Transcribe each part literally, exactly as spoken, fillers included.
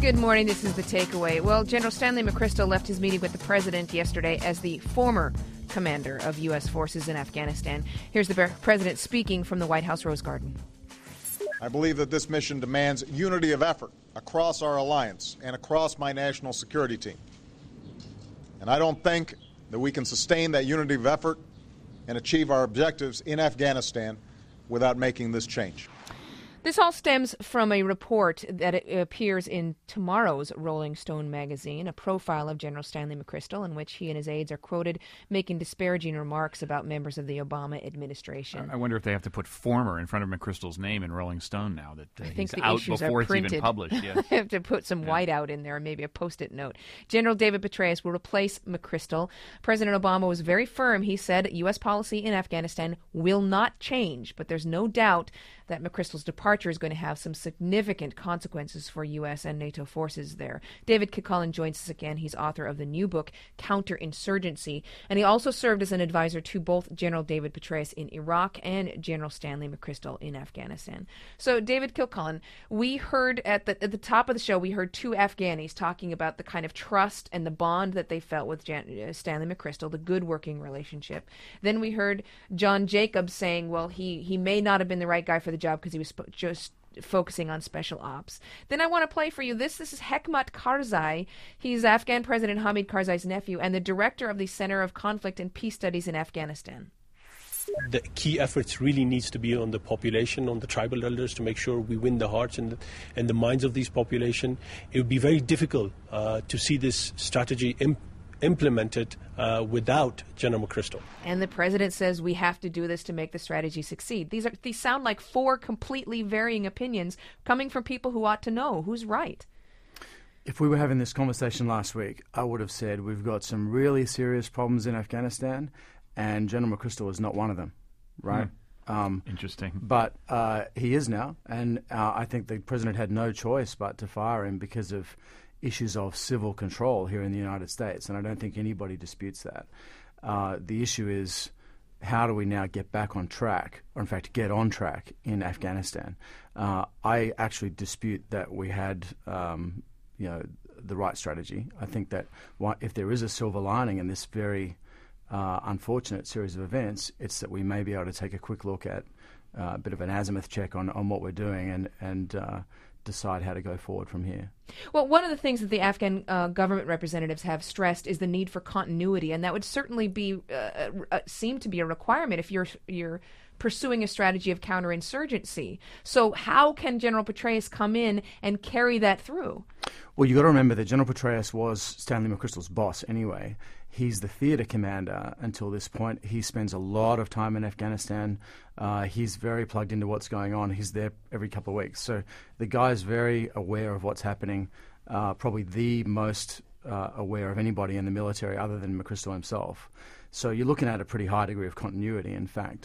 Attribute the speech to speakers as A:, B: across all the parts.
A: Good morning. This is The Takeaway. Well, General Stanley McChrystal left his meeting with the president yesterday as the former commander of U S forces in Afghanistan. Here's the president speaking from the White House Rose Garden.
B: I believe that this mission demands unity of effort across our alliance and across my national security team. And I don't think that we can sustain that unity of effort and achieve our objectives in Afghanistan without making this change.
A: This all stems from a report that appears in tomorrow's Rolling Stone magazine, a profile of General Stanley McChrystal, in which he and his aides are quoted making disparaging remarks about members of the Obama administration.
C: I wonder if they have to put former in front of McChrystal's name in Rolling Stone now that uh,
A: I think
C: he's
A: the
C: out
A: issues
C: before
A: are
C: it's
A: printed.
C: even published. Yes.
A: They have to put some
C: Yeah.
A: white out in there, maybe a post-it note. General David Petraeus will replace McChrystal. President Obama was very firm. He said U S policy in Afghanistan will not change, but there's no doubt that McChrystal's departure is going to have some significant consequences for U S and NATO forces there. David Kilcullen joins us again. He's author of the new book, Counterinsurgency, and he also served as an advisor to both General David Petraeus in Iraq and General Stanley McChrystal in Afghanistan. So, David Kilcullen, we heard at the at the top of the show, we heard two Afghanis talking about the kind of trust and the bond that they felt with Jan- uh, Stanley McChrystal, the good working relationship. Then we heard John Jacobs saying, well, he, he may not have been the right guy for the job because he was sp- just focusing on special ops. Then I want to play for you this. This is Hekmat Karzai. He's Afghan President Hamid Karzai's nephew and the director of the Center of Conflict and Peace Studies in Afghanistan.
D: The key efforts really needs to be on the population, on the tribal elders, to make sure we win the hearts and the, and the minds of these population. It would be very difficult uh, to see this strategy imp- implemented uh, without General McChrystal.
A: And the president says we have to do this to make the strategy succeed. These are these sound like four completely varying opinions coming from people who ought to know who's right.
E: If we were having this conversation last week, I would have said we've got some really serious problems in Afghanistan, and General McChrystal is not one of them, right?
C: Hmm.
E: Um,
C: Interesting.
E: But uh, he is now, and uh, I think the president had no choice but to fire him because of issues of civil control here in the United States, and I don't think anybody disputes that. Uh, the issue is how do we now get back on track, or in fact get on track in Afghanistan? Uh, I actually dispute that we had um, you know, the right strategy. I think that what, if there is a silver lining in this very uh, unfortunate series of events, it's that we may be able to take a quick look at uh, a bit of an azimuth check on, on what we're doing and, and uh, decide how to go forward from here.
A: Well, one of the things that the Afghan uh, government representatives have stressed is the need for continuity, and that would certainly be uh, uh, seem to be a requirement if you're you're pursuing a strategy of counterinsurgency. So how can General Petraeus come in and carry that through?
E: Well, you've got to remember that General Petraeus was Stanley McChrystal's boss anyway. He's the theatre commander until this point. He spends a lot of time in Afghanistan. Uh, he's very plugged into what's going on. He's there every couple of weeks. So the guy's very aware of what's happening, uh, probably the most uh, aware of anybody in the military other than McChrystal himself. So you're looking at a pretty high degree of continuity, in fact.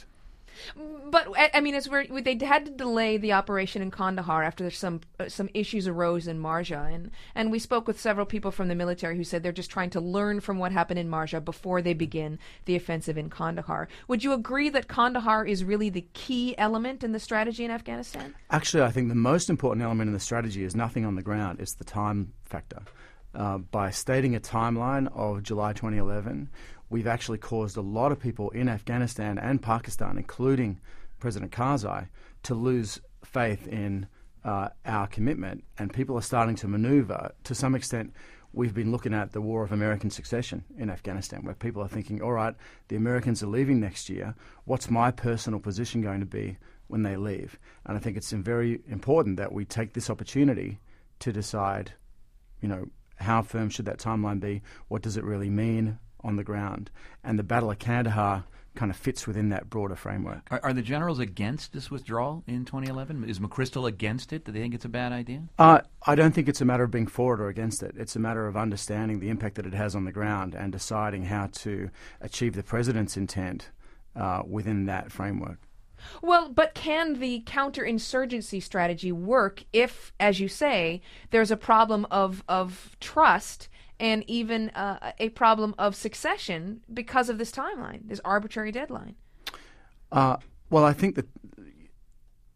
A: But I mean, as we're, they had to delay the operation in Kandahar after some uh, some issues arose in Marja, and and we spoke with several people from the military who said they're just trying to learn from what happened in Marja before they begin the offensive in Kandahar. Would you agree that Kandahar is really the key element in the strategy in Afghanistan?
E: Actually, I think the most important element in the strategy is nothing on the ground. It's the time factor. Uh, by stating a timeline of July twenty eleven, we've actually caused a lot of people in Afghanistan and Pakistan, including President Karzai, to lose faith in uh, our commitment, and people are starting to maneuver. To some extent, we've been looking at the War of American Succession in Afghanistan, where people are thinking, all right, the Americans are leaving next year. What's my personal position going to be when they leave? And I think it's very important that we take this opportunity to decide, you know, how firm should that timeline be? What does it really mean on the ground? And the Battle of Kandahar kind of fits within that broader framework.
C: Are, are the generals against this withdrawal in twenty eleven? Is McChrystal against it? Do they think it's a bad idea?
E: Uh, I don't think it's a matter of being for it or against it. It's a matter of understanding the impact that it has on the ground and deciding how to achieve the president's intent uh, within that framework.
A: Well, but can the counterinsurgency strategy work if, as you say, there's a problem of, of trust and even uh, a problem of succession because of this timeline, this arbitrary deadline?
E: Uh, well, I think that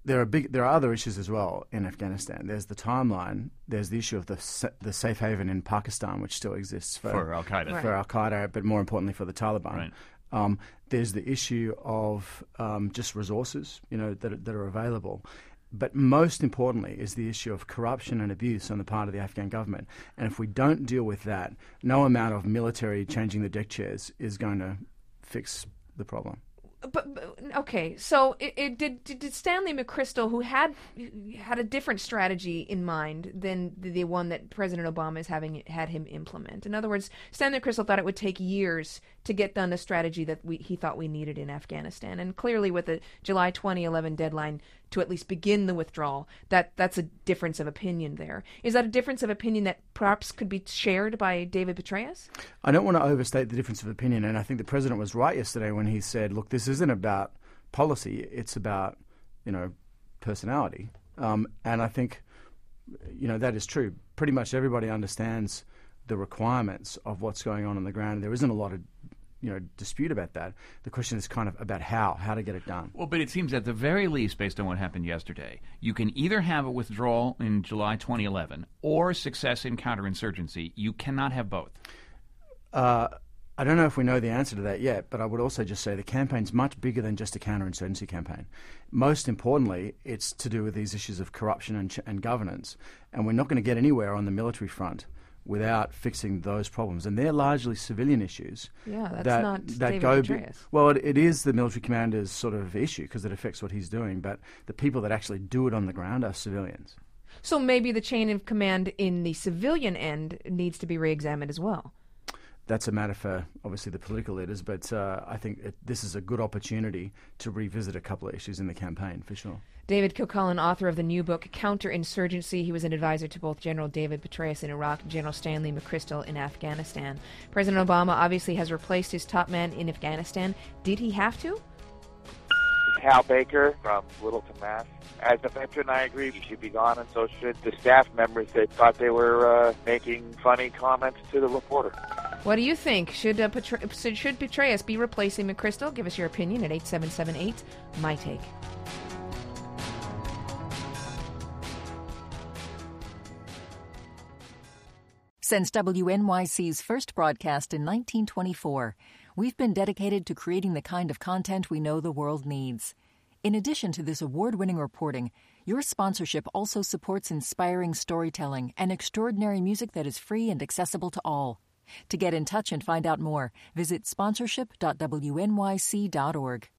E: there are big. There are other issues as well in Afghanistan. There's the timeline. There's the issue of the sa- the safe haven in Pakistan, which still exists for,
C: For Al Qaeda.
A: Right.
E: for Al Qaeda, but more importantly for the Taliban.
C: Right.
E: Um, there's the issue of um, just resources, you know, that are, that are available. But most importantly is the issue of corruption and abuse on the part of the Afghan government. And if we don't deal with that, no amount of military changing the deck chairs is going to fix the problem.
A: But, but okay, so it, it did, did Stanley McChrystal, who had had a different strategy in mind than the, the one that President Obama is having had him implement. In other words, Stanley McChrystal thought it would take years to get done the strategy that we, he thought we needed in Afghanistan, and clearly with the July twenty eleven deadline to at least begin the withdrawal, that that's a difference of opinion there. Is that a difference of opinion that perhaps could be shared by David Petraeus?
E: I don't want to overstate the difference of opinion, and I think the president was right yesterday when he said, look, this isn't about policy, it's about, you know, personality. Um, and I think, you know, that is true. Pretty much everybody understands the requirements of what's going on on the ground. There isn't a lot of, you know, dispute about that. The question is kind of about how, how to get it done.
C: Well, but it seems at the very least, based on what happened yesterday, you can either have a withdrawal in July twenty eleven or success in counterinsurgency. You cannot have both.
E: Uh, I don't know if we know the answer to that yet, but I would also just say the campaign's much bigger than just a counterinsurgency campaign. Most importantly, it's to do with these issues of corruption and, ch- and governance, and we're not going to get anywhere on the military front without fixing those problems. And they're largely civilian issues.
A: Yeah, that's
E: that,
A: not
E: that
A: David
E: go
A: Petraeus.
E: Be, well, it, it is the military commander's sort of issue because it affects what he's doing, but the people that actually do it on the ground are civilians.
A: So maybe the chain of command in the civilian end needs to be re-examined as well.
E: That's a matter for, obviously, the political leaders, but uh, I think it, this is a good opportunity to revisit a couple of issues in the campaign, for sure.
A: David Kilcullen, author of the new book, Counterinsurgency. He was an advisor to both General David Petraeus in Iraq and General Stanley McChrystal in Afghanistan. President Obama obviously has replaced his top man in Afghanistan. Did he have to?
F: This is Hal Baker from Littleton, Mass. As a veteran, I agree he should be gone, and so should the staff members that thought they were uh, making funny comments to the reporter.
A: What do you think? Should uh, Petra- should Petraeus be replacing McChrystal? Give us your opinion at eight seven seven eight, my take.
G: Since W N Y C's first broadcast in nineteen twenty-four, we've been dedicated to creating the kind of content we know the world needs. In addition to this award-winning reporting, your sponsorship also supports inspiring storytelling and extraordinary music that is free and accessible to all. To get in touch and find out more, visit sponsorship dot w n y c dot org.